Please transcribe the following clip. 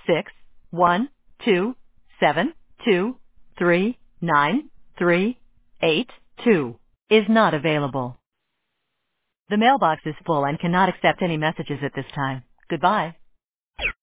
612-723-9382 is not available. The mailbox is full and cannot accept any messages at this time. Goodbye.